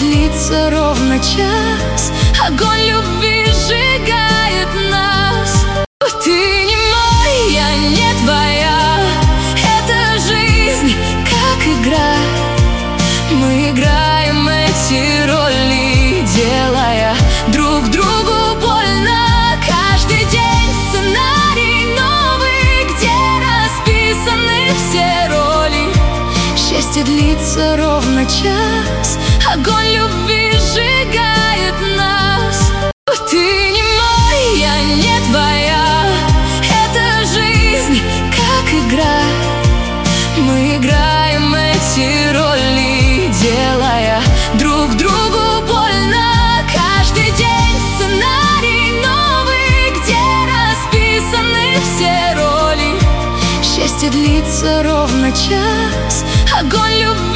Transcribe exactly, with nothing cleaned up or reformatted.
длится ровно час. Огонь любви сжигает нас. Ты не мой, я не твоя. Это жизнь, как игра. Мы играем эти роли, делая друг другу больно. Каждый день сценарий новый, где расписаны все роли. Счастье длится ровно час. Огонь любви сжигает нас. Ты не мой, я не твоя. Это жизнь, как игра. Мы играем эти роли, делая друг другу больно. Каждый день сценарий новый, где расписаны все роли. Счастье длится ровно час. Огонь любви